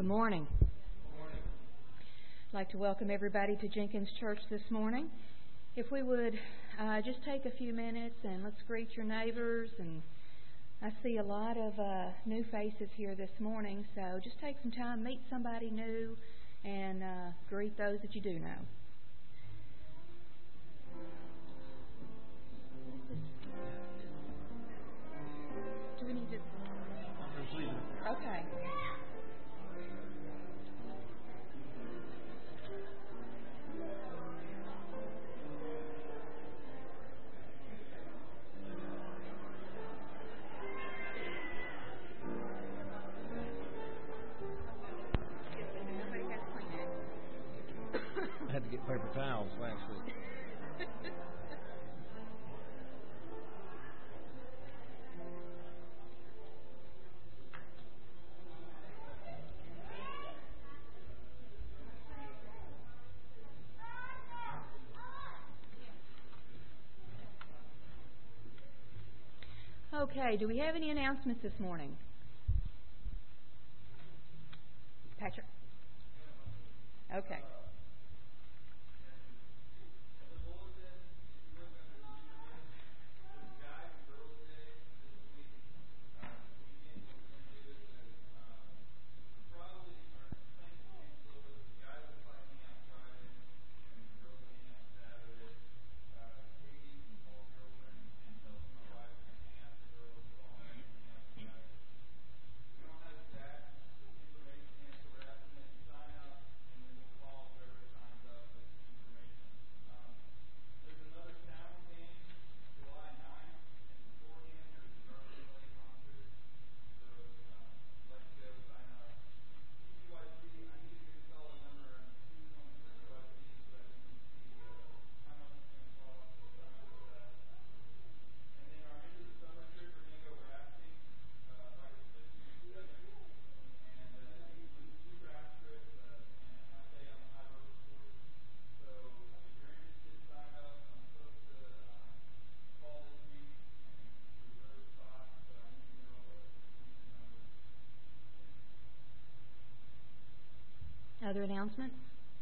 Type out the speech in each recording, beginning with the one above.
Good morning. I'd like to welcome everybody to Jenkins Church this morning. If we would just take a few minutes and let's greet your neighbors. And I see a lot of new faces here this morning, so just take some time, meet somebody new, and greet those that you do know. Do we need to? Okay. I had to get paper towels last week. Okay, do we have any announcements this morning? Patrick? Okay. Other announcements?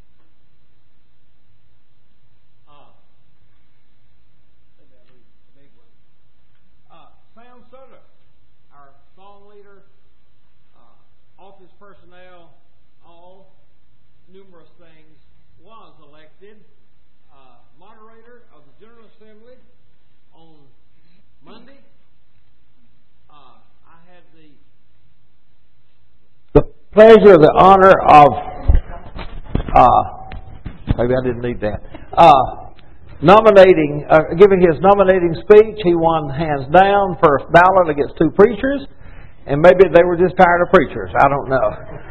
Sam Sutter, our song leader, office personnel, all numerous things, was elected moderator of the General Assembly on Monday. I had the pleasure, the honor of maybe I didn't need that. Giving his nominating speech. He won hands down, first ballot against two preachers, and maybe they were just tired of preachers. I don't know,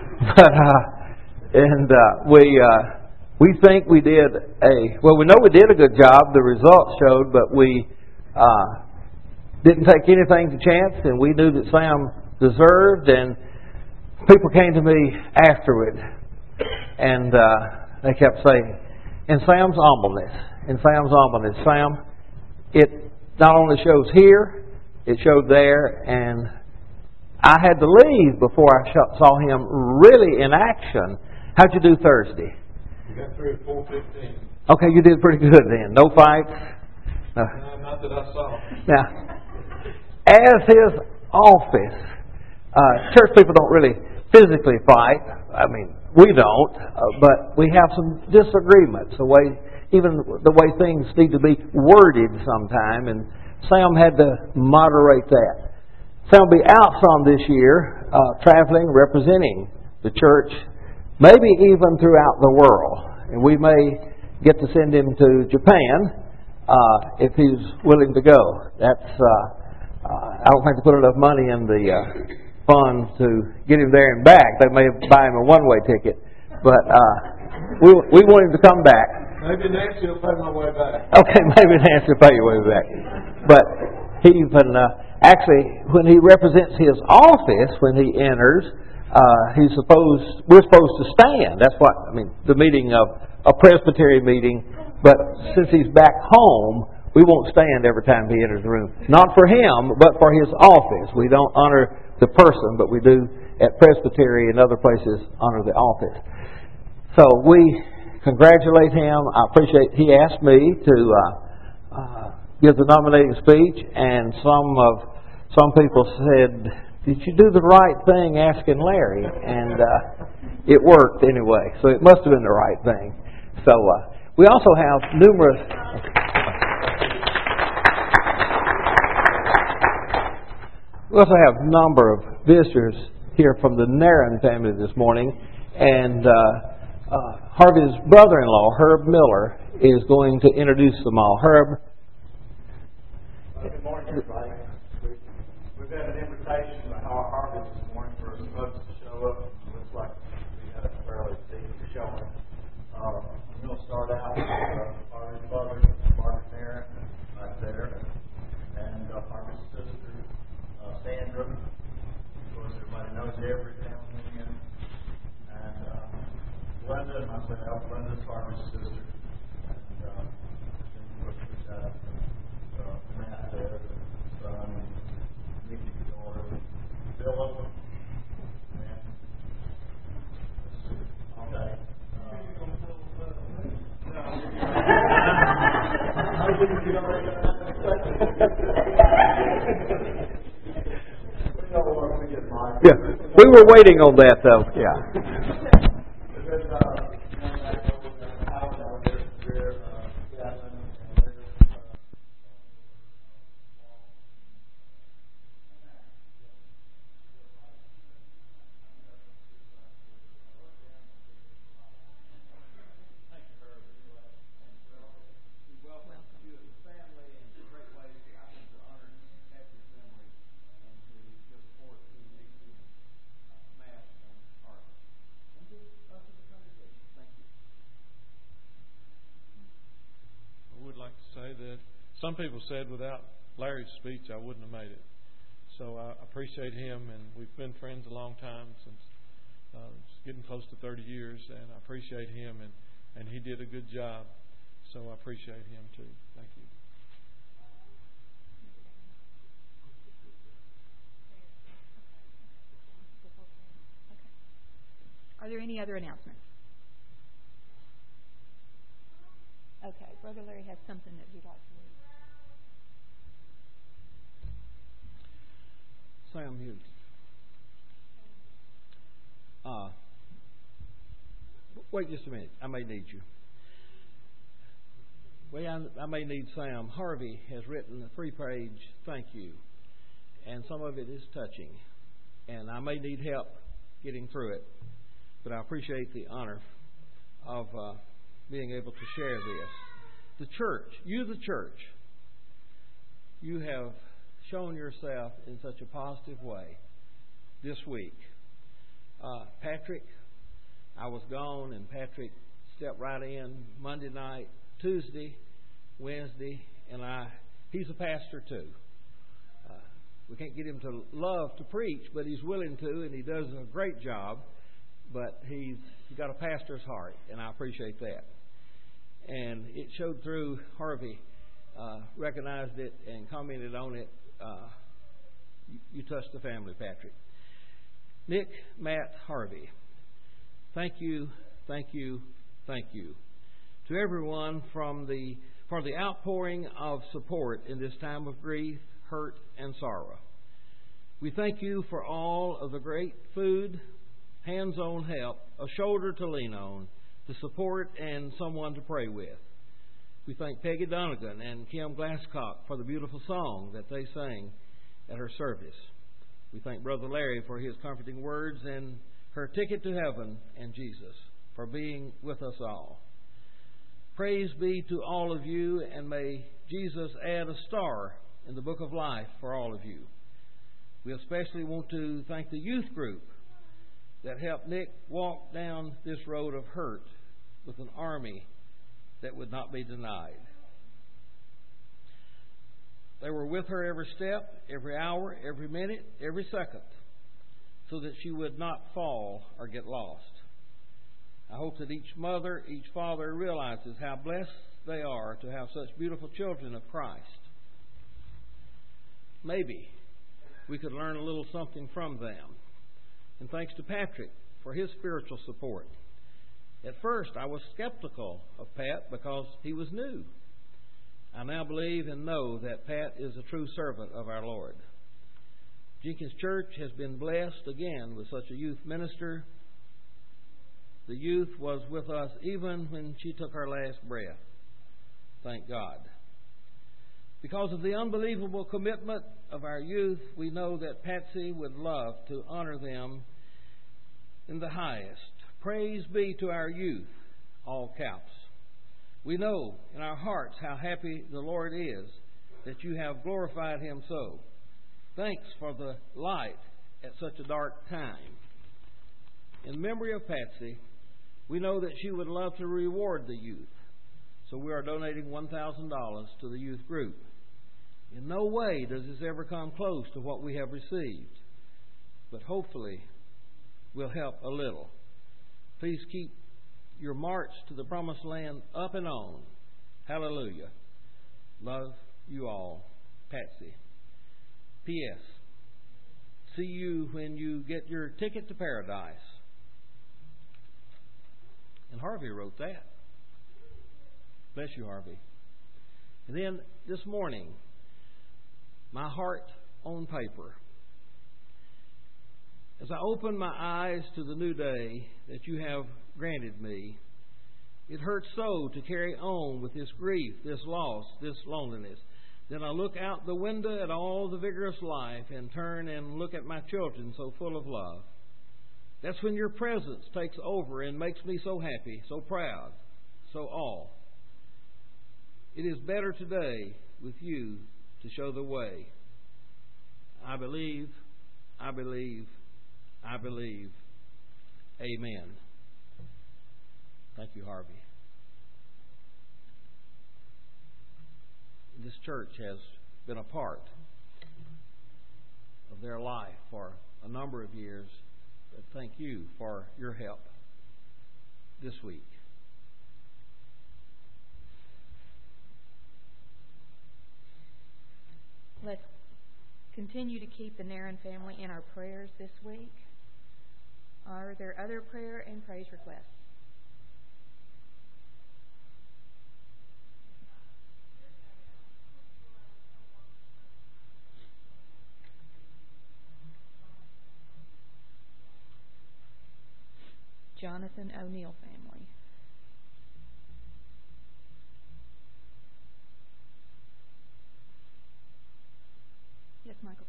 but we think we did we know we did a good job. The results showed, but we didn't take anything to chance, and we knew that Sam deserved. And people came to me afterward, and they kept saying, "In Sam's humbleness, Sam, it not only shows here, it showed there." And I had to leave before I saw him really in action. How'd you do Thursday? We got through at 4:15. Okay, you did pretty good then. No fights? No, not that I saw. Now, as his office, church people don't really physically fight. I mean, we don't, but we have some disagreements, even the way things need to be worded sometime, and Sam had to moderate that. Sam will be out some this year, traveling, representing the church, maybe even throughout the world. And we may get to send him to Japan if he's willing to go. That's I don't think they put enough money in the funds to get him there and back. They may buy him a one-way ticket, but we want him to come back. Maybe Nancy will pay my way back. Okay, maybe Nancy will pay your way back. But he even actually, when he represents his office, when he enters, we're supposed to stand. That's what the meeting of a presbytery meeting. But since he's back home, we won't stand every time he enters the room. Not for him, but for his office. We don't honor the person, but we do at Presbytery and other places honor the office. So we congratulate him. I appreciate he asked me to give the nominating speech, and some people said, "Did you do the right thing asking Larry?" And it worked anyway, so it must have been the right thing. So we also have numerous. We also have a number of visitors here from the Narron family this morning, and Harvey's brother-in-law, Herb Miller, is going to introduce them all. Herb. Good morning, everybody. We've got an invitation by Harvey this morning for us folks to show up. It looks like we had a fairly decent showing. I'm going to start out with Harvey's mother, Margaret Narron, right there, and Harvey's sister, Sandra. Of course, everybody knows every family in. And Glenda and myself. Glenda's Harvey's sister. And of course, we've got Matt there, son, Nikki, daughter, Philip, and okay. Yeah, we were waiting on that though. Yeah. Some people said without Larry's speech I wouldn't have made it. So I appreciate him, and we've been friends a long time, since getting close to 30 years, and I appreciate him, and he did a good job. So I appreciate him too. Thank you. Are there any other announcements? Okay, Brother Larry has something that he'd like to read. Sam Hughes. Wait just a minute. I may need you. Well, I may need Sam. Harvey has written a 3-page thank you, and some of it is touching, and I may need help getting through it, but I appreciate the honor of being able to share this. The church, the church, you have shown yourself in such a positive way this week. Patrick, I was gone, and Patrick stepped right in Monday night, Tuesday, Wednesday, and he's a pastor too. We can't get him to love to preach, but he's willing to, and he does a great job. But he's got a pastor's heart, and I appreciate that. And it showed through. Harvey recognized it and commented on it. You touched the family, Patrick. Nick, Matt, Harvey, thank you, thank you, thank you to everyone for the outpouring of support in this time of grief, hurt, and sorrow. We thank you for all of the great food, hands-on help, a shoulder to lean on, the support, and someone to pray with. We thank Peggy Donegan and Kim Glasscock for the beautiful song that they sang at her service. We thank Brother Larry for his comforting words and her ticket to heaven, and Jesus for being with us all. Praise be to all of you, and may Jesus add a star in the book of life for all of you. We especially want to thank the youth group that helped Nick walk down this road of hurt with an army that would not be denied. They were with her every step, every hour, every minute, every second, so that she would not fall or get lost. I hope that each mother, each father realizes how blessed they are to have such beautiful children of Christ. Maybe we could learn a little something from them. And thanks to Patrick for his spiritual support. At first, I was skeptical of Pat because he was new. I now believe and know that Pat is a true servant of our Lord. Jenkins Church has been blessed again with such a youth minister. The youth was with us even when she took her last breath. Thank God. Because of the unbelievable commitment of our youth, we know that Patsy would love to honor them in the highest. Praise be to our youth, all caps. We know in our hearts how happy the Lord is that you have glorified Him so. Thanks for the light at such a dark time. In memory of Patsy, we know that she would love to reward the youth, so we are donating $1,000 to the youth group. In no way does this ever come close to what we have received, but hopefully will help a little. Please keep your march to the promised land up and on. Hallelujah. Love you all. Patsy. P.S. See you when you get your ticket to paradise. And Harvey wrote that. Bless you, Harvey. And then this morning, my heart on paper. As I open my eyes to the new day that you have granted me, it hurts so to carry on with this grief, this loss, this loneliness. Then I look out the window at all the vigorous life and turn and look at my children so full of love. That's when your presence takes over and makes me so happy, so proud, so all. It is better today with you to show the way. I believe, I believe, I believe. Amen. Thank you, Harvey. This church has been a part of their life for a number of years. But thank you for your help this week. Let's continue to keep the Nairn family in our prayers this week. Are there other prayer and praise requests? Jonathan O'Neill family. Yes, Michael.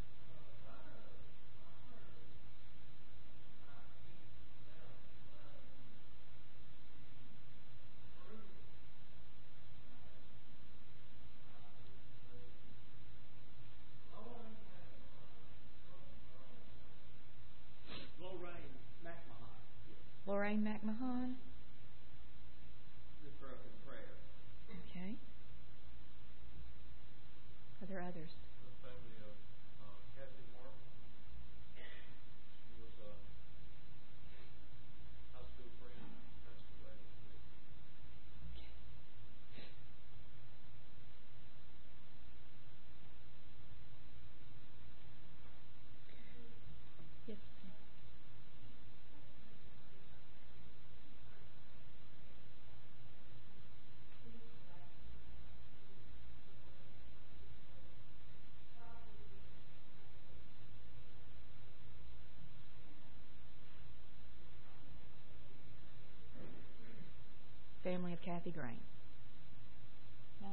Lorraine McMahon. Lift her up in prayer. Okay. Are there others? The family of Kathy Martin. She was a high school friend, passed away. Yes. Family of Kathy Green. No.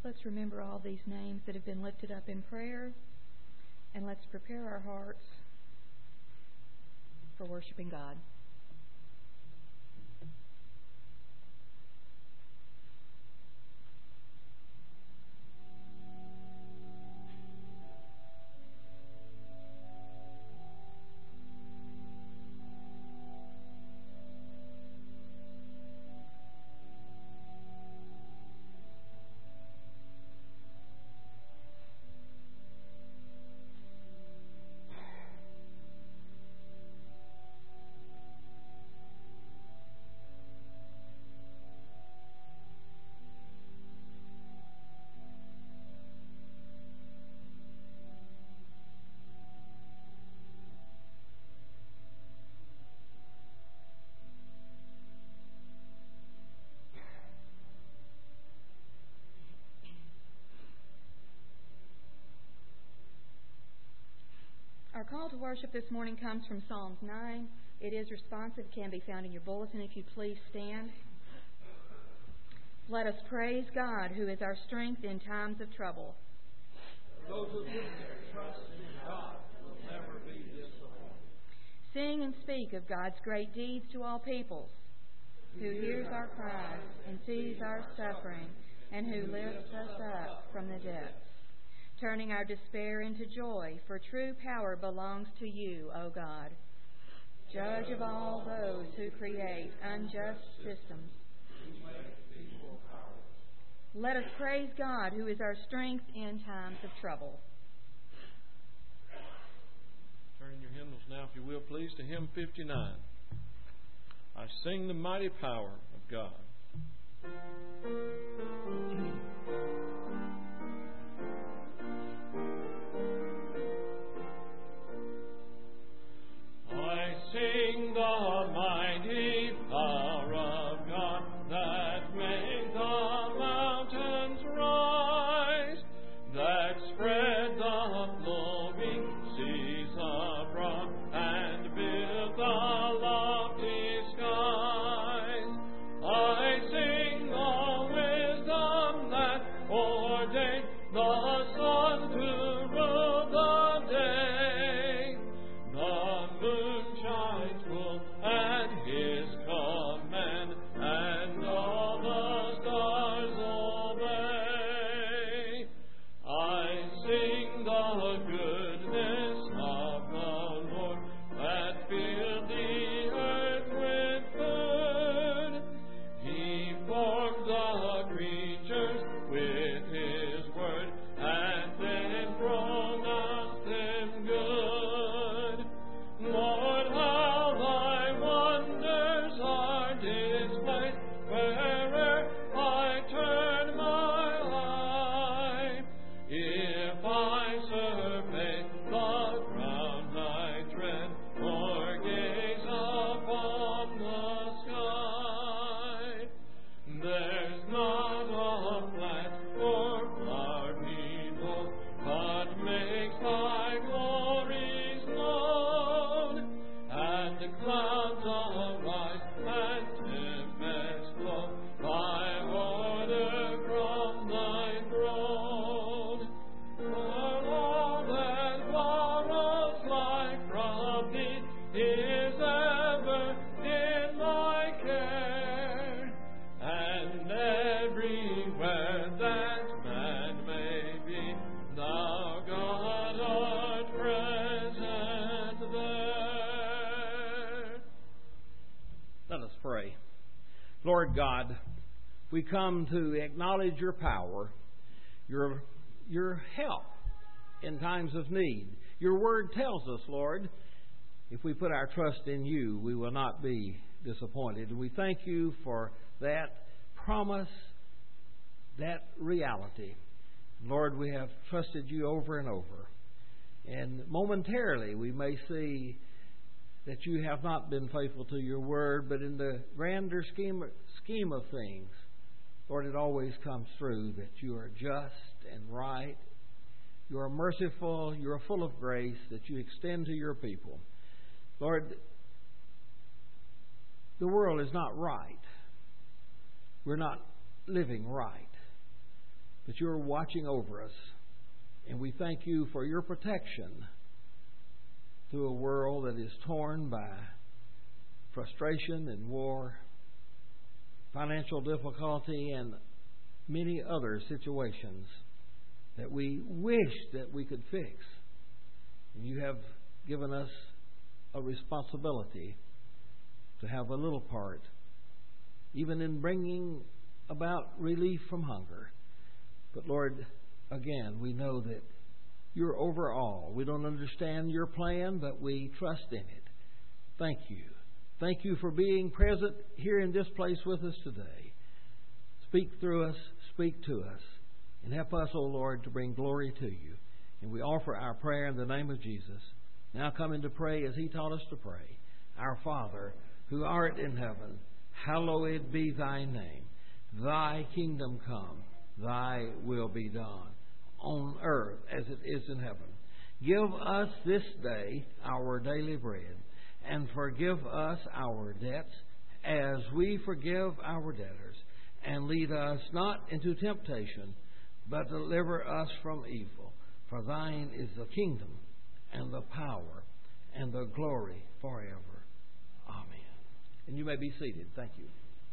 let's remember all these names that have been lifted up in prayer, and let's prepare our hearts for worshiping God. Our call to worship this morning comes from Psalms 9. It is responsive, can be found in your bulletin. If you please stand. Let us praise God, who is our strength in times of trouble. Those who put their trust in God will never be disappointed. Sing and speak of God's great deeds to all peoples, who hears our cries and sees our suffering, and who lifts us up from the depths, turning our despair into joy, for true power belongs to you, O God. Judge of all those who create unjust systems. Let us praise God, who is our strength in times of trouble. Turn your hymnals now, if you will, please, to hymn 59. I sing the mighty power of God. I sing the mighty power of God that made the mountains rise, that spread the flowing seas abroad and built the lofty skies. I sing the wisdom that ordained the sun to rule the day. The moon shines full at His command, and all the stars obey. I sing the goodness of the Lord that filled the earth with food. He formed the creatures with His word, and then pronounced them good. Lord, how thy wonders are displayed where'er I turn my eye. If I survey the ground I tread, or gaze upon the sky, there's not a plant or flower below, but makes thy glories known. And the clouds arise and tempests blow by order from thy throne. For all that borrows life from thee is ever in thy care, and everywhere that man may be, thou God art present there. Let us pray. Lord God, we come to acknowledge your power, your help in times of need. Your word tells us, Lord, if we put our trust in you, we will not be disappointed. And we thank you for that promise, that reality. Lord, we have trusted you over and over. And momentarily we may see that you have not been faithful to your word, but in the grander scheme of things, Lord, it always comes through that you are just and right. You are merciful. You are full of grace that you extend to your people. Lord, the world is not right. We're not living right. that you're watching over us. And we thank you for your protection through a world that is torn by frustration and war, financial difficulty, and many other situations that we wish that we could fix. And you have given us a responsibility to have a little part, even in bringing about relief from hunger. But Lord, again, we know that you're over all. We don't understand your plan, but we trust in it. Thank you. Thank you for being present here in this place with us today. Speak through us, speak to us, and help us, O Lord, to bring glory to you. And we offer our prayer in the name of Jesus. Now coming to pray as He taught us to pray. Our Father, who art in heaven, hallowed be thy name. Thy kingdom come, thy will be done, on earth as it is in heaven. Give us this day our daily bread, and forgive us our debts as we forgive our debtors. And lead us not into temptation, but deliver us from evil. For thine is the kingdom, and the power, and the glory forever. Amen. And you may be seated. Thank you.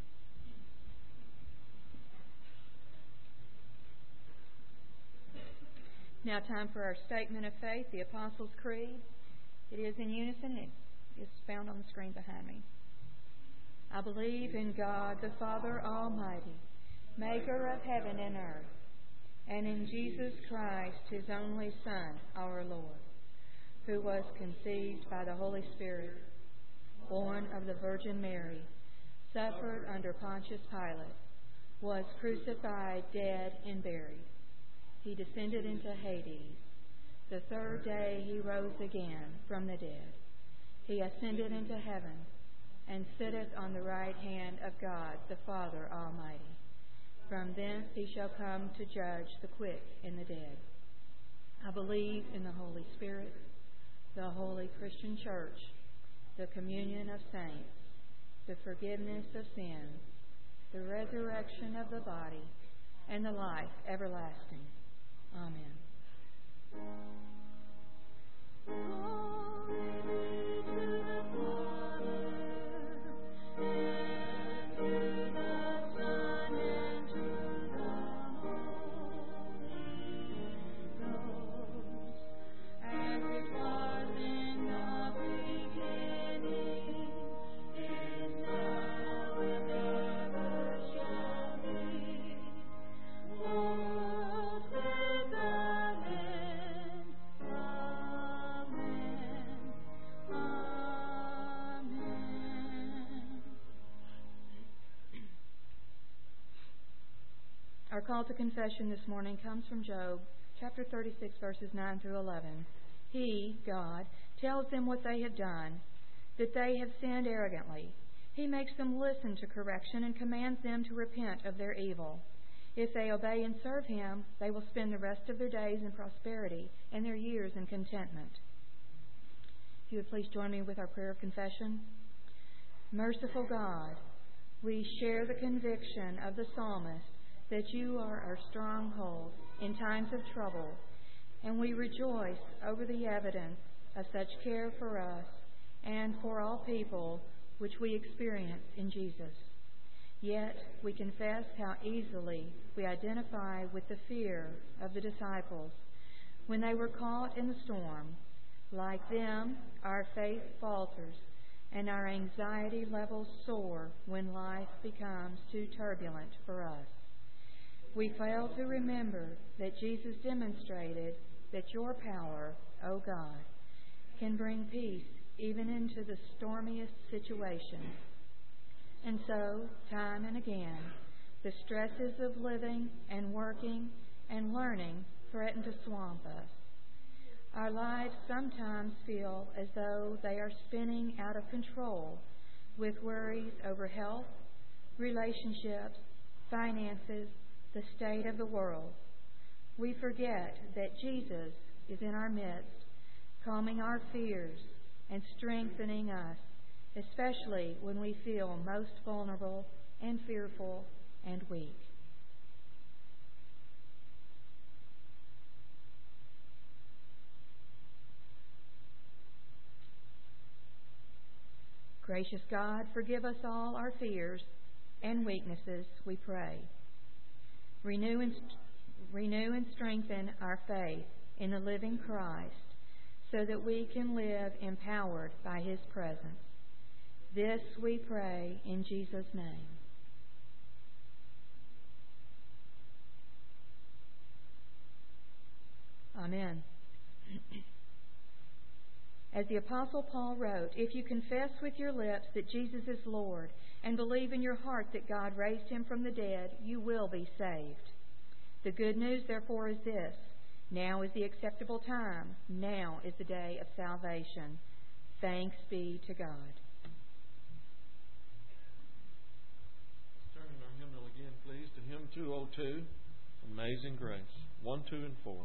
Now time for our statement of faith, the Apostles' Creed. It is in unison. It is found on the screen behind me. I believe in God, the Father Almighty, maker of heaven and earth, and in Jesus Christ, His only Son, our Lord, who was conceived by the Holy Spirit, born of the Virgin Mary, suffered under Pontius Pilate, was crucified, dead, and buried. He descended into Hades. The third day He rose again from the dead. He ascended into heaven, and sitteth on the right hand of God the Father Almighty. From thence He shall come to judge the quick and the dead. I believe in the Holy Spirit, the holy Christian Church, the communion of saints, the forgiveness of sins, the resurrection of the body, and the life everlasting. Amen. Our call to confession this morning comes from Job, chapter 36, verses 9 through 11. He, God, tells them what they have done, that they have sinned arrogantly. He makes them listen to correction and commands them to repent of their evil. If they obey and serve Him, they will spend the rest of their days in prosperity and their years in contentment. If you would please join me with our prayer of confession. Merciful God, we share the conviction of the psalmist that You are our stronghold in times of trouble, and we rejoice over the evidence of such care for us and for all people which we experience in Jesus. Yet we confess how easily we identify with the fear of the disciples when they were caught in the storm. Like them, our faith falters and our anxiety levels soar when life becomes too turbulent for us. We fail to remember that Jesus demonstrated that Your power, O God, can bring peace even into the stormiest situations. And so, time and again, the stresses of living and working and learning threaten to swamp us. Our lives sometimes feel as though they are spinning out of control with worries over health, relationships, finances, the state of the world. We forget that Jesus is in our midst, calming our fears and strengthening us, especially when we feel most vulnerable and fearful and weak. Gracious God, forgive us all our fears and weaknesses, we pray. Renew and strengthen our faith in the living Christ so that we can live empowered by His presence. This we pray in Jesus' name. Amen. As the Apostle Paul wrote, if you confess with your lips that Jesus is Lord and believe in your heart that God raised Him from the dead, you will be saved. The good news, therefore, is this. Now is the acceptable time. Now is the day of salvation. Thanks be to God. Let's turn in our hymnal again, please, to hymn 202, Amazing Grace, 1, 2, and 4.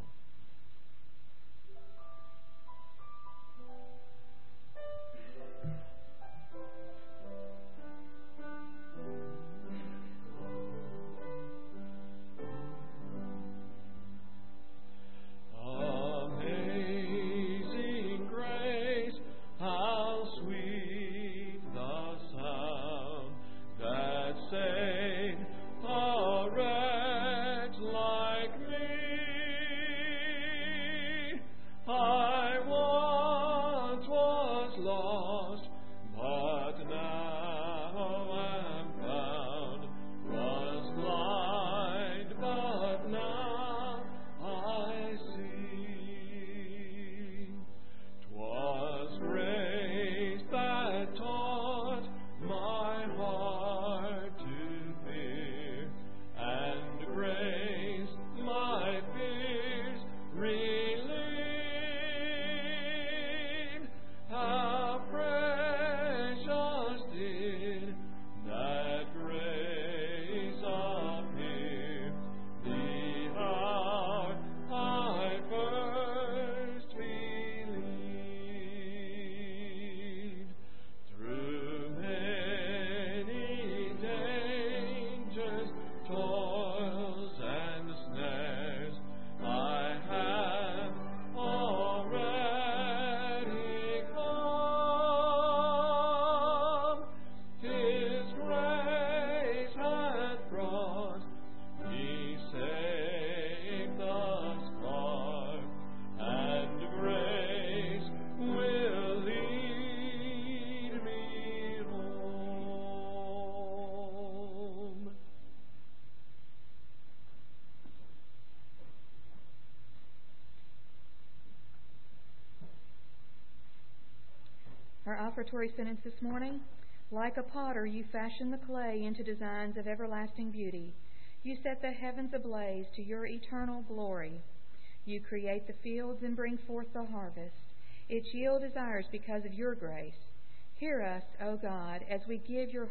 Our offertory sentence this morning. Like a potter, you fashion the clay into designs of everlasting beauty. You set the heavens ablaze to your eternal glory. You create the fields and bring forth the harvest. Its yield is ours because of your grace. Hear us, O God, as we give you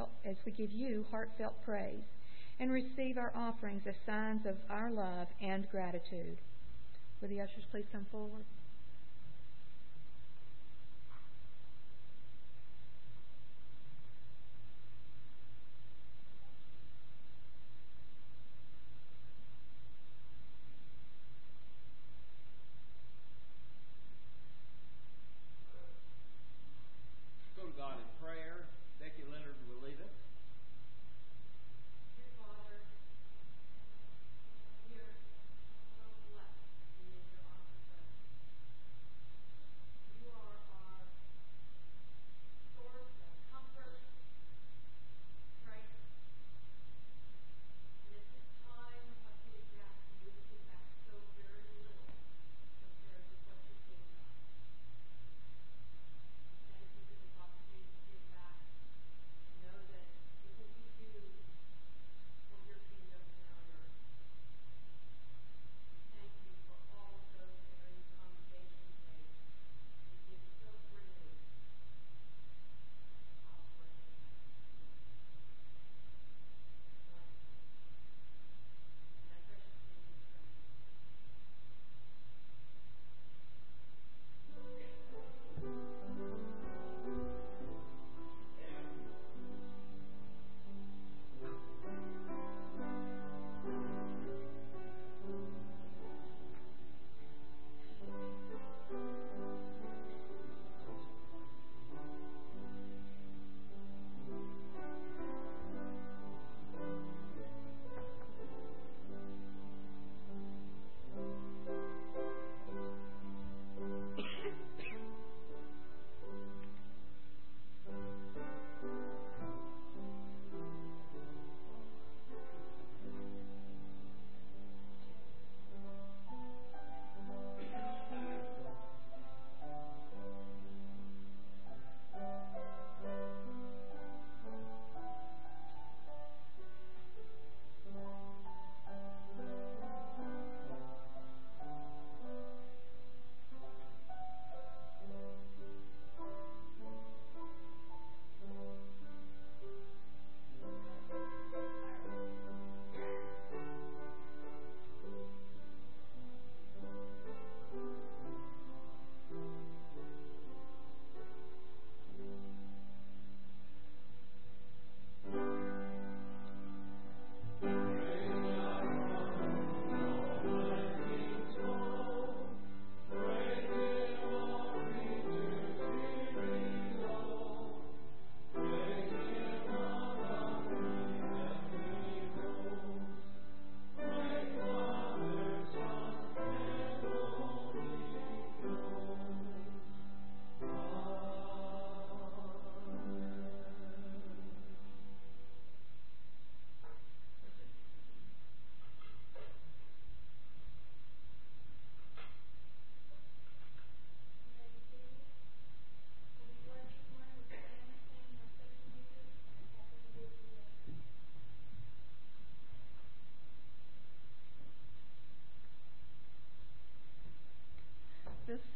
heartfelt praise, and receive our offerings as signs of our love and gratitude. Will the ushers please come forward?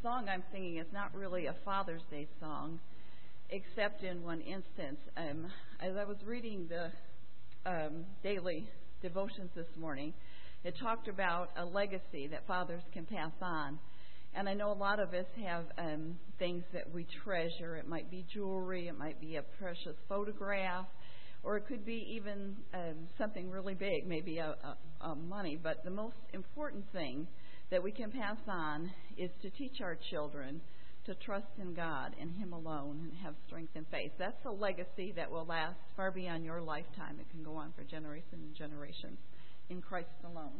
song I'm singing is not really a Father's Day song, except in one instance. As I was reading the daily devotions this morning, it talked about a legacy that fathers can pass on. And I know a lot of us have things that we treasure. It might be jewelry, it might be a precious photograph, or it could be even something really big, maybe a money. But the most important thing that we can pass on is to teach our children to trust in God and Him alone and have strength and faith. That's a legacy that will last far beyond your lifetime. It can go on for generations and generations in Christ alone.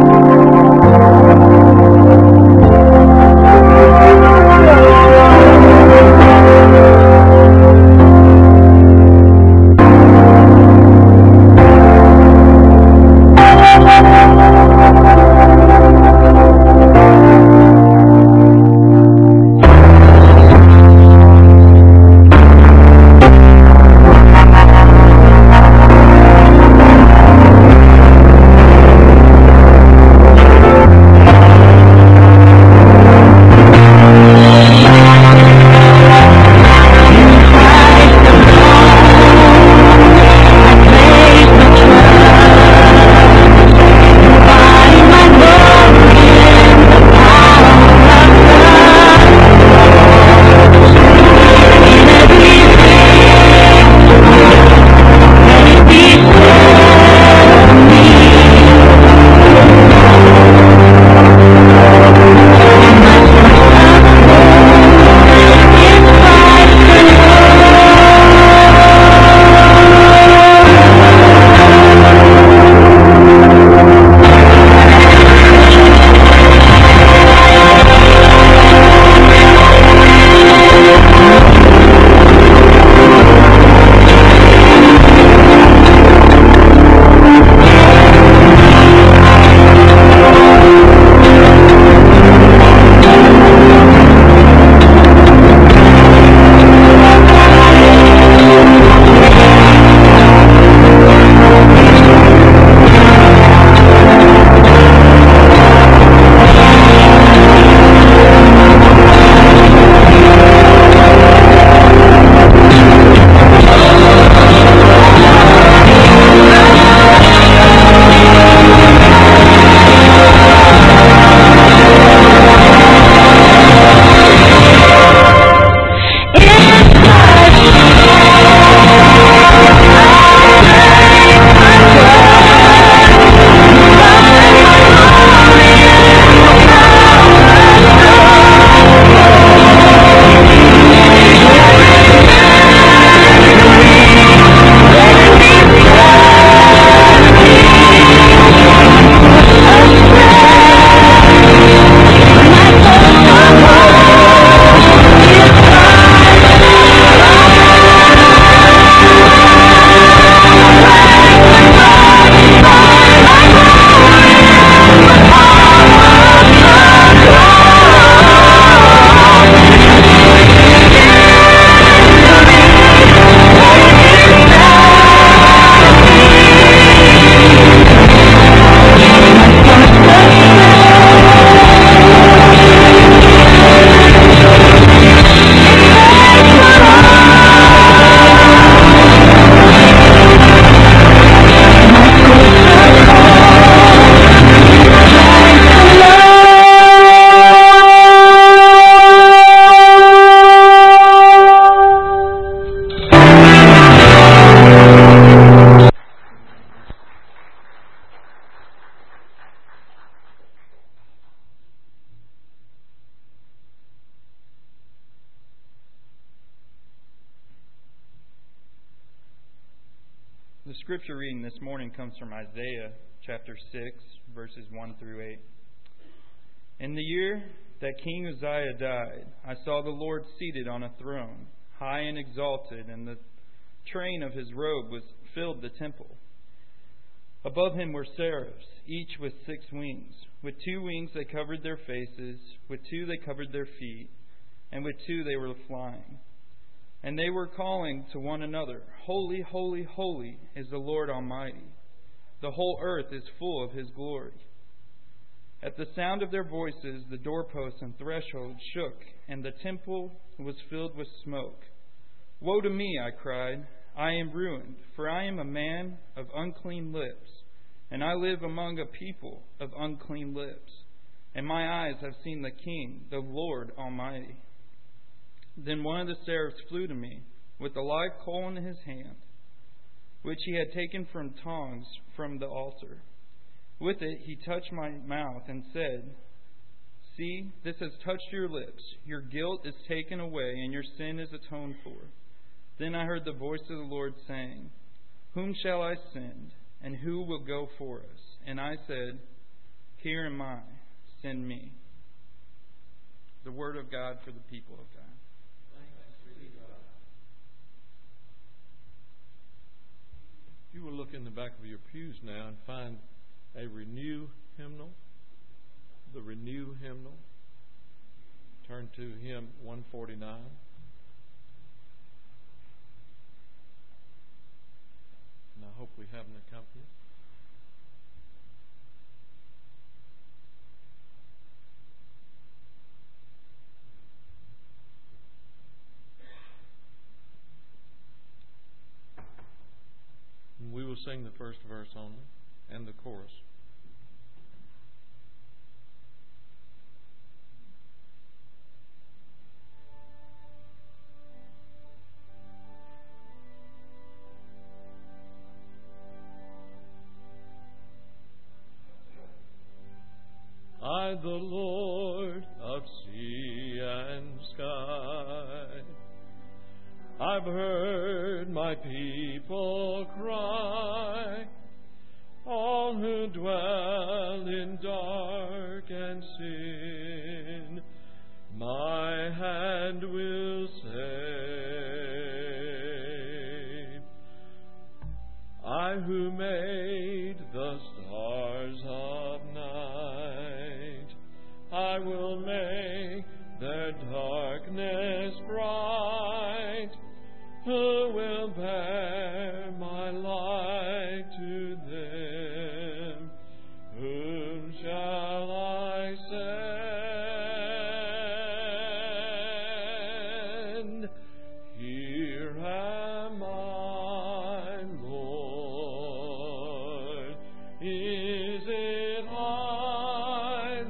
Glory. The scripture reading this morning comes from Isaiah chapter 6, verses 1 through 8. In the year that King Uzziah died, I saw the Lord seated on a throne, high and exalted, and the train of his robe filled the temple. Above him were seraphs, each with 6 wings. With 2 wings they covered their faces, with 2 they covered their feet, and with 2 they were flying. And they were calling to one another, Holy, holy, holy is the Lord Almighty. The whole earth is full of His glory. At the sound of their voices, the doorposts and thresholds shook, and the temple was filled with smoke. Woe to me, I cried. I am ruined, for I am a man of unclean lips, and I live among a people of unclean lips. And my eyes have seen the King, the Lord Almighty. Then one of the seraphs flew to me, with a live coal in his hand, which he had taken from tongs from the altar. With it he touched my mouth and said, See, this has touched your lips. Your guilt is taken away, and your sin is atoned for. Then I heard the voice of the Lord saying, Whom shall I send, and who will go for us? And I said, Here am I, send me. The word of God for the people of God. If you will look in the back of your pews now and find a Renew hymnal, the Renew hymnal, turn to hymn 149. And I hope we have an accompaniment. We will sing the first verse only and the chorus. I, the Lord of sea and sky, I've heard my people cry, all who dwell in dark and sin, my hand will save. I who made the stars of night, I will make their darkness bright. Who will bear my light to them? Whom shall I send? Here am I, Lord. Is it I,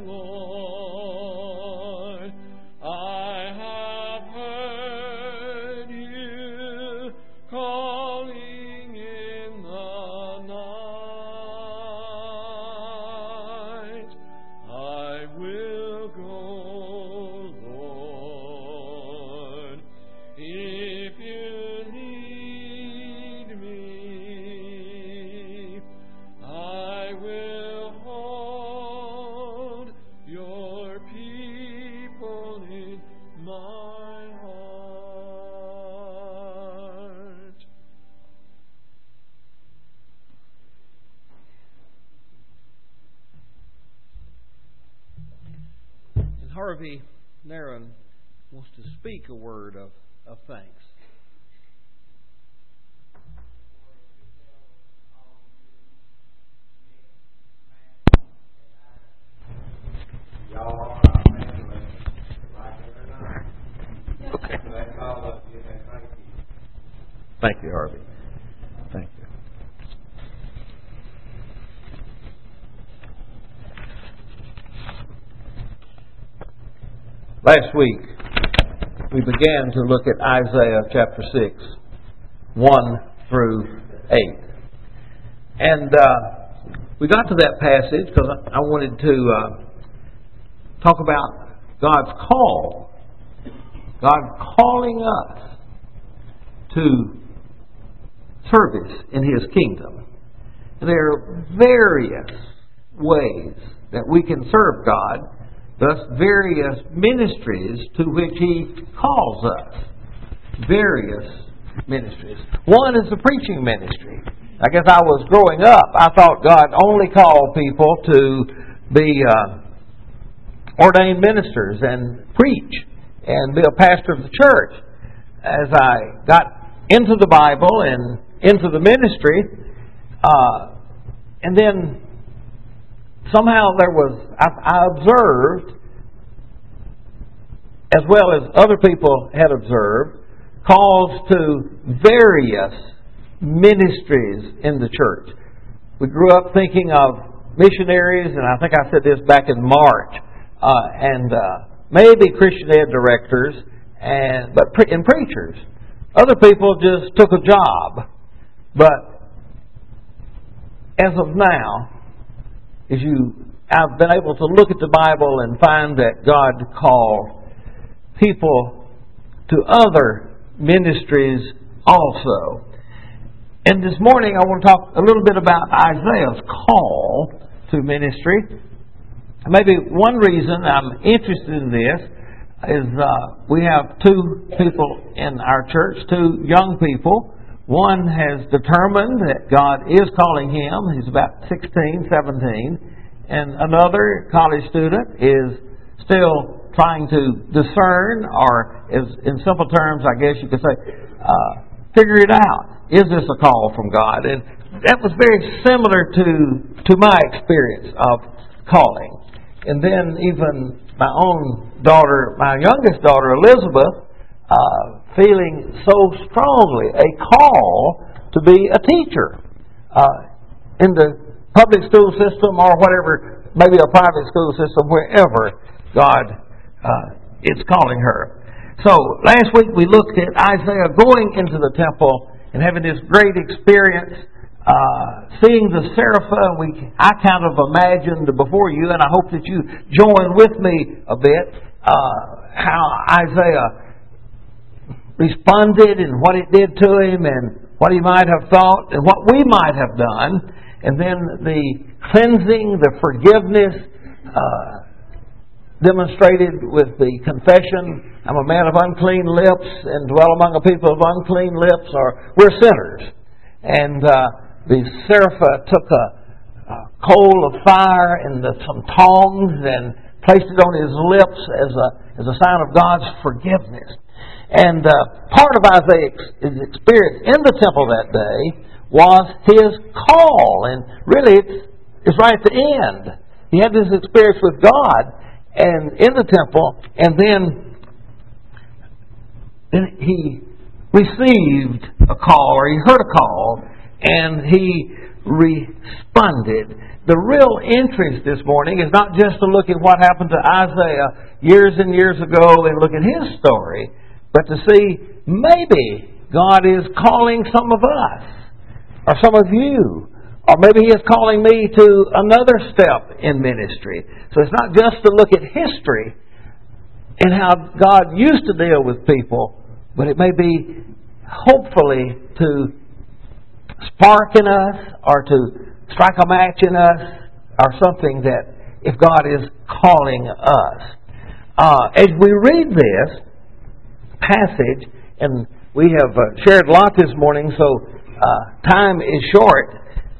Lord? I have heard you calling in the night. I will go, Lord, if you lead me. I will hold your people in my heart. And Harvey Naron wants to speak a word of thanks. Y'all are our family, like it or not. Okay. So that's all of you, and thank you. Thank you, Harvey. Thank you. Last week, we began to look at Isaiah chapter 6, 1 through 8. And we got to that passage because I wanted to talk about God's call. God calling us to service in His kingdom. And there are various ways that we can serve God, thus various ministries to which He calls us. Various ministries. One is the preaching ministry. I guess I was growing up, I thought God only called people to be ordained ministers and preach and be a pastor of the church. As I got into the Bible and into the ministry, and then somehow I observed, as well as other people had observed, calls to various ministries in the church. We grew up thinking of missionaries, and I think I said this back in March, and maybe Christian ed directors, and preachers. Other people just took a job. But as of now, I've been able to look at the Bible and find that God called people to other ministries also. And this morning I want to talk a little bit about Isaiah's call to ministry. Maybe one reason I'm interested in this is we have two people in our church, two young people. One has determined that God is calling him. He's about 16, 17. And another college student is still trying to discern, or in simple terms, I guess you could say, figure it out. Is this a call from God? And that was very similar to my experience of calling. And then even my own daughter, my youngest daughter, Elizabeth, feeling so strongly a call to be a teacher in the public school system or whatever, maybe a private school system, wherever God is calling her. So last week we looked at Isaiah going into the temple and having this great experience, seeing the seraphim. I kind of imagined before you, and I hope that you join with me a bit, how Isaiah responded and what it did to him and what he might have thought and what we might have done. And then the cleansing, the forgiveness demonstrated with the confession, I'm a man of unclean lips and dwell among a people of unclean lips, or we're sinners. And the seraphim took a coal of fire and some tongs and placed it on his lips as a sign of God's forgiveness. And part of Isaiah's experience in the temple that day was his call. And really, it's right at the end. He had this experience with God and in the temple, and then he received a call, or he heard a call, and he responded. The real interest this morning is not just to look at what happened to Isaiah years and years ago and look at his story, but to see maybe God is calling some of us, or some of you, or maybe He is calling me to another step in ministry. So it's not just to look at history and how God used to deal with people, but it may be hopefully to spark in us or to strike a match in us or something that if God is calling us. As we read this passage, and we have shared a lot this morning, so time is short,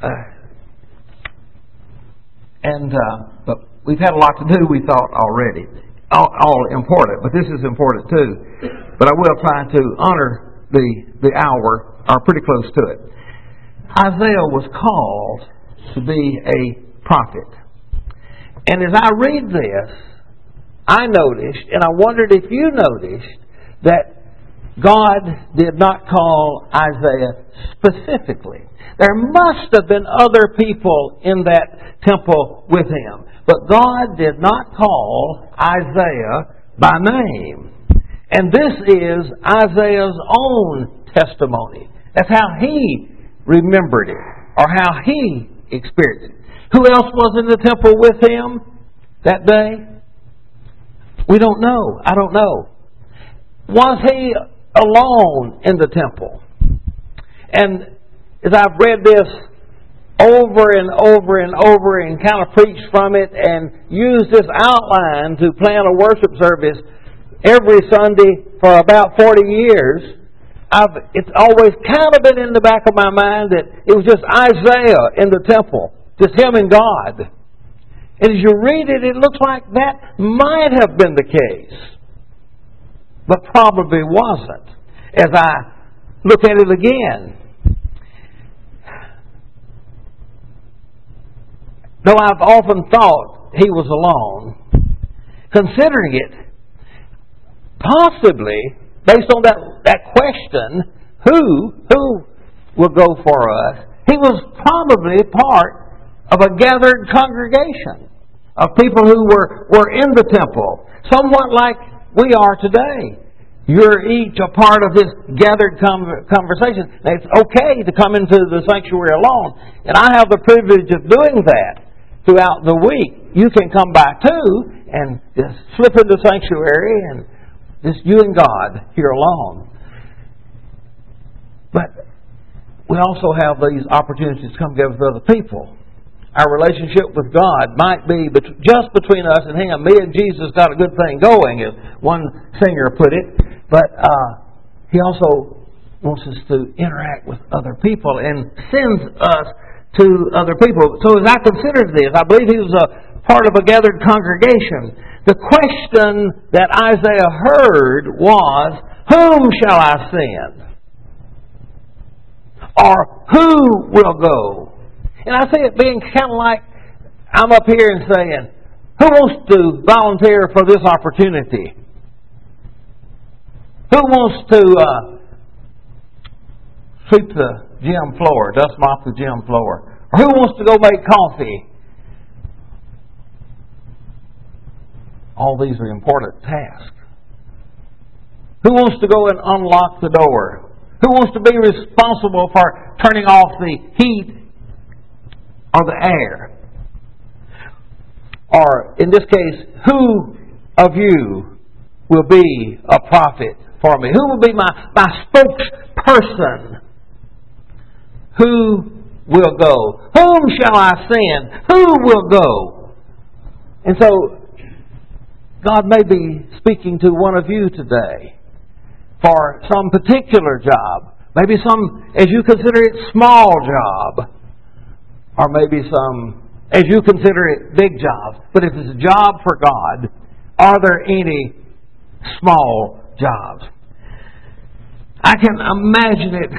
but we've had a lot to do, we thought, already. All important, but this is important too. But I will try to honor the hour, or pretty close to it. Isaiah was called to be a prophet. And as I read this, I noticed, and I wondered if you noticed, that God did not call Isaiah specifically. There must have been other people in that temple with him. But God did not call Isaiah by name. And this is Isaiah's own testimony. That's how he remembered it, or how he experienced it. Who else was in the temple with him that day? We don't know. I don't know. Was he alone in the temple? And as I've read this over and over and over and kind of preached from it and used this outline to plan a worship service every Sunday for about 40 years, it's always kind of been in the back of my mind that it was just Isaiah in the temple, just him and God. And as you read it, it looks like that might have been the case, but probably wasn't. As I look at it again, though I've often thought he was alone, considering it, possibly, based on that question, who will go for us, he was probably part of a gathered congregation of people who were in the temple, somewhat like we are today. You're each a part of this gathered conversation. Now, it's okay to come into the sanctuary alone, and I have the privilege of doing that throughout the week. You can come by too and just slip into the sanctuary and just you and God here alone. But we also have these opportunities to come together with other people. Our relationship with God might be just between us and Him. Me and Jesus got a good thing going, as one singer put it. But He also wants us to interact with other people and sends us to other people. So as I considered this, I believe he was a part of a gathered congregation. The question that Isaiah heard was, whom shall I send? Or who will go? And I see it being kind of like I'm up here and saying, who wants to volunteer for this opportunity? Who wants to sweep the gym floor, dust mop the gym floor? Or who wants to go make coffee? All these are important tasks. Who wants to go and unlock the door? Who wants to be responsible for turning off the heat or the air? Or, in this case, who of you will be a prophet for me? Who will be my spokesperson? Who will go? Whom shall I send? Who will go? And so, God may be speaking to one of you today for some particular job. Maybe some, as you consider it, small job. Or maybe some, as you consider it, big job. But if it's a job for God, are there any small jobs? I can imagine it.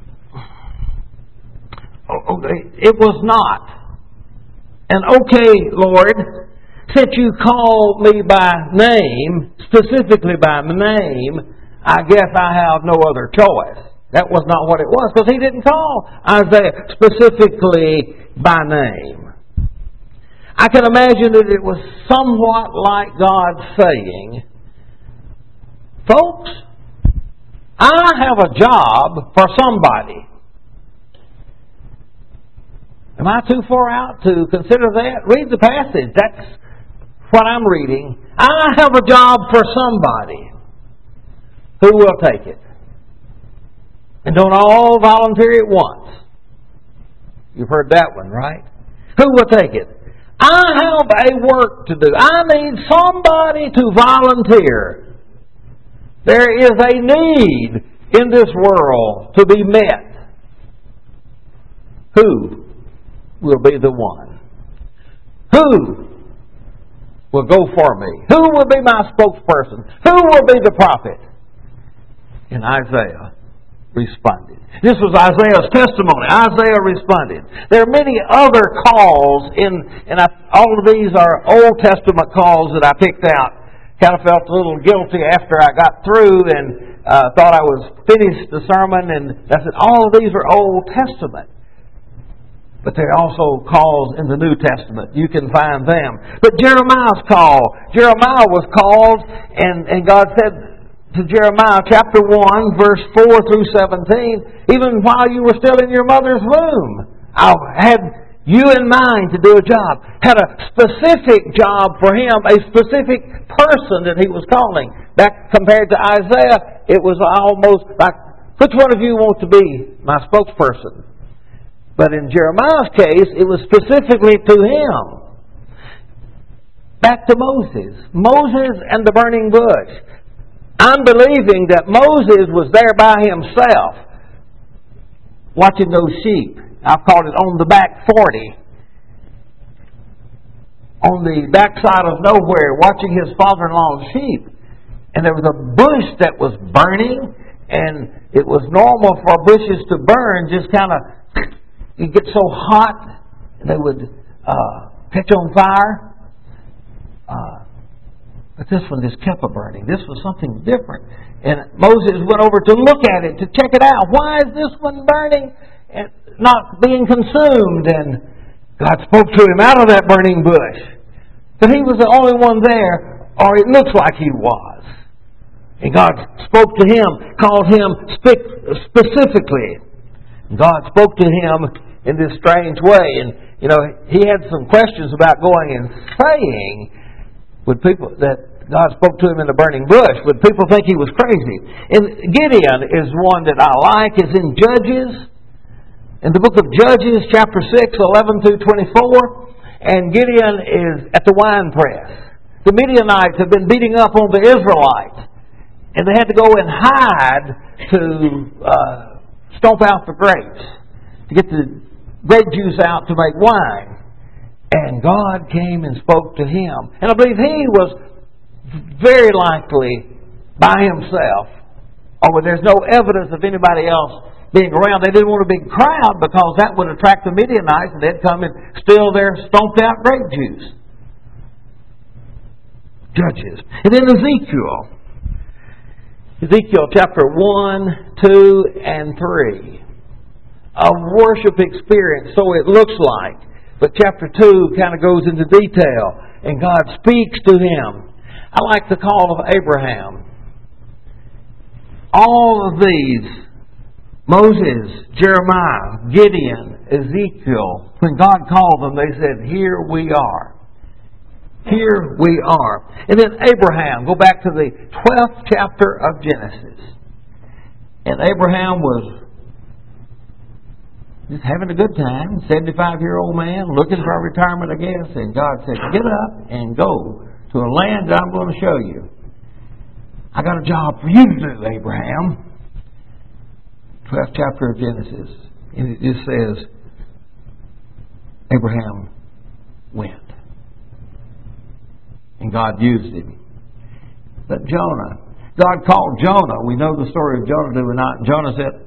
It was not an okay, Lord, since you called me by name, specifically by name, I guess I have no other choice. That was not what it was, because he didn't call Isaiah specifically by name. I can imagine that it was somewhat like God saying, folks, I have a job for somebody. Am I too far out to consider that? Read the passage. That's what I'm reading. I have a job for somebody. Who will take it? And don't all volunteer at once. You've heard that one, right? Who will take it? I have a work to do. I need somebody to volunteer. There is a need in this world to be met. Who will be the one? Who will go for me? Who will be my spokesperson? Who will be the prophet? And Isaiah responded. This was Isaiah's testimony. Isaiah responded. There are many other calls all of these are Old Testament calls that I picked out. Kind of felt a little guilty after I got through and thought I was finished the sermon, and I said, all of these are Old Testament. But there are also calls in the New Testament. You can find them. But Jeremiah's call. Jeremiah was called, and God said to Jeremiah, chapter 1, verse 4 through 17, even while you were still in your mother's womb, I had you in mind to do a job. Had a specific job for him, a specific person that he was calling. Back compared to Isaiah, it was almost like, which one of you wants to be my spokesperson? But in Jeremiah's case, it was specifically to him. Back to Moses. Moses and the burning bush. I'm believing that Moses was there by himself, watching those sheep. I've called it on the back 40. On the backside of nowhere, watching his father-in-law's sheep. And there was a bush that was burning, and it was normal for bushes to burn, just kind of, you get so hot, and they would catch on fire. But this one just kept burning. This was something different. And Moses went over to look at it, to check it out. Why is this one burning and not being consumed? And God spoke to him out of that burning bush. But he was the only one there, or it looks like he was. And God spoke to him, called him specifically. And God spoke to him in this strange way. And, he had some questions about going and saying, would people that God spoke to him in the burning bush, would people think he was crazy? And Gideon is one that I like. Is in Judges, in the book of Judges, chapter 6, 11 through 24. And Gideon is at the wine press. The Midianites have been beating up on the Israelites, and they had to go and hide to stomp out the grapes, to get the grape juice out to make wine. And God came and spoke to him. And I believe he was very likely by himself. Or there's no evidence of anybody else being around. They didn't want a big crowd because that would attract the Midianites, and they'd come and steal their stomped out grape juice. Judges. And then Ezekiel. Ezekiel chapter 1, 2, and 3. A worship experience, so it looks like. But chapter 2 kind of goes into detail, and God speaks to him. I like the call of Abraham. All of these, Moses, Jeremiah, Gideon, Ezekiel, when God called them, they said, "Here we are. Here we are." And then Abraham, go back to the 12th chapter of Genesis. And Abraham was just having a good time, 75-year-old man, looking for a retirement, I guess. And God said, "Get up and go to a land that I'm going to show you. I got a job for you to do, Abraham." 12th chapter of Genesis. And it just says, Abraham went. And God used him. But Jonah, God called Jonah. We know the story of Jonah, do we not? Jonah said,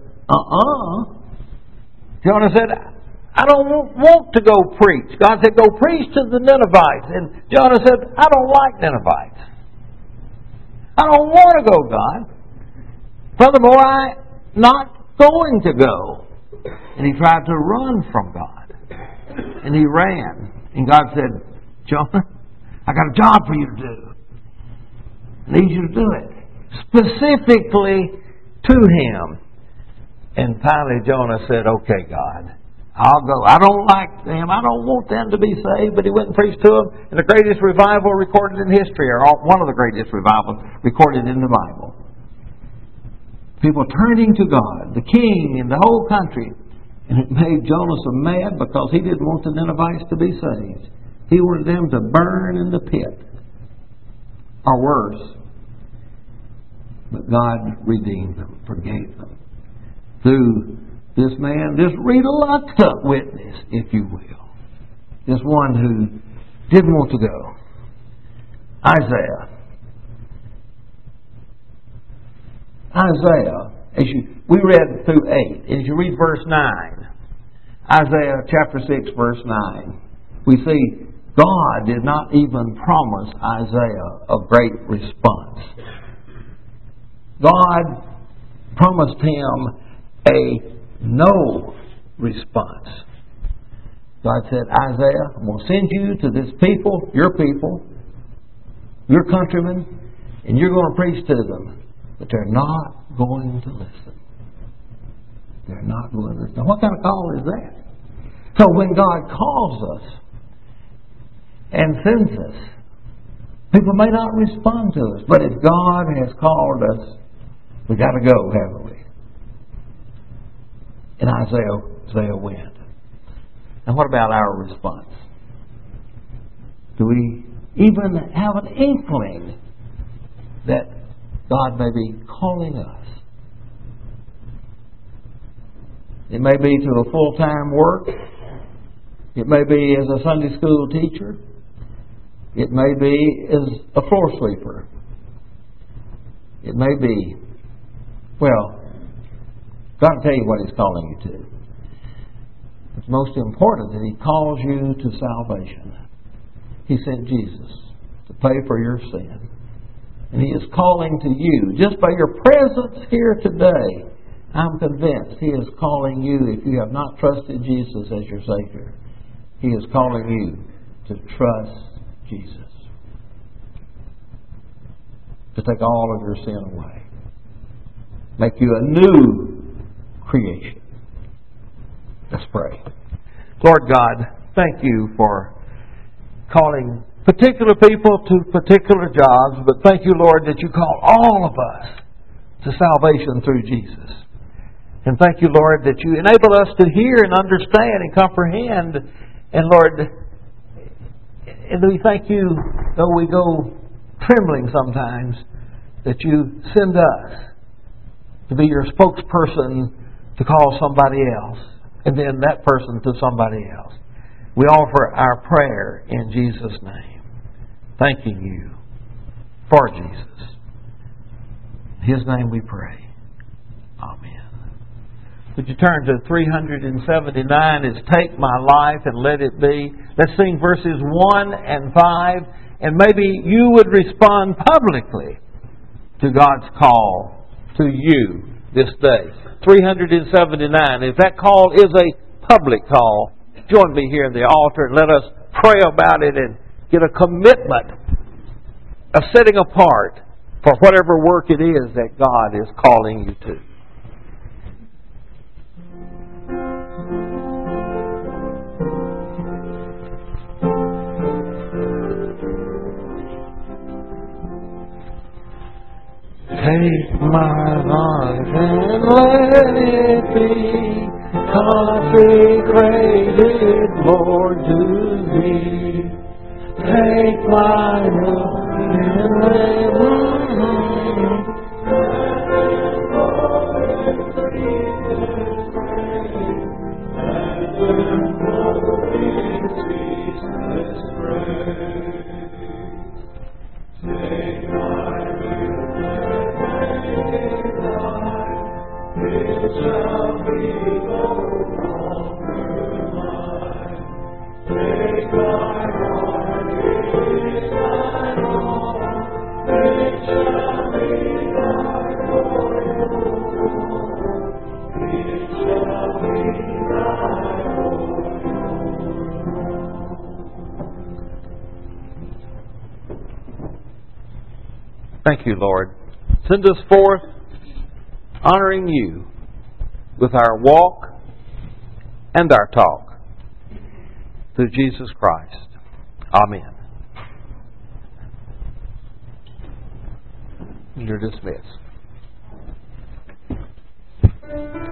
Jonah said, "I don't want to go preach." God said, "Go preach to the Ninevites." And Jonah said, "I don't like Ninevites. I don't want to go, God. Furthermore, I'm not going to go." And he tried to run from God. And he ran. And God said, "Jonah, I got a job for you to do. I need you to do it." Specifically to him. And finally Jonah said, "Okay, God, I'll go. I don't like them. I don't want them to be saved." But he went and preached to them. And the greatest revival recorded in history, or one of the greatest revivals recorded in the Bible. People turning to God, the king and the whole country. And it made Jonah so mad because he didn't want the Ninevites to be saved. He wanted them to burn in the pit. Or worse. But God redeemed them, forgave them. Through this man, this reluctant witness, if you will. This one who didn't want to go. Isaiah. We read through 8. As you read verse 9, Isaiah chapter 6, verse 9, we see God did not even promise Isaiah a great response. God promised him a no response. God said, "Isaiah, I'm going to send you to this people, your countrymen, and you're going to preach to them. But they're not going to listen. They're not going to listen." Now, what kind of call is that? So when God calls us and sends us, people may not respond to us. But if God has called us, we got to go, haven't we? And Isaiah went. And what about our response? Do we even have an inkling that God may be calling us? It may be to a full-time work. It may be as a Sunday school teacher. It may be as a floor sweeper. It may be, well, God will tell you what He's calling you to. It's most important that He calls you to salvation. He sent Jesus to pay for your sin. And He is calling to you. Just by your presence here today, I'm convinced He is calling you, if you have not trusted Jesus as your Savior, He is calling you to trust Jesus. To take all of your sin away. Make you a new creation. Let's pray. Lord God, thank You for calling particular people to particular jobs, but thank You, Lord, that You call all of us to salvation through Jesus. And thank You, Lord, that You enable us to hear and understand and comprehend. And Lord, and we thank You, though we go trembling sometimes, that You send us to be Your spokesperson to call somebody else, and then that person to somebody else. We offer our prayer in Jesus' name, thanking You for Jesus. In His name we pray. Amen. Would you turn to 379? It's Take My Life and Let It Be. Let's sing verses 1 and 5, and maybe you would respond publicly to God's call to you this day. 379. If that call is a public call, join me here in the altar and let us pray about it and get a commitment of setting apart for whatever work it is that God is calling you to. Take my life and let it be consecrated, Lord, to Thee. Take my life and let Thank You, Lord. Send us forth honoring You with our walk and our talk through Jesus Christ. Amen. You're dismissed.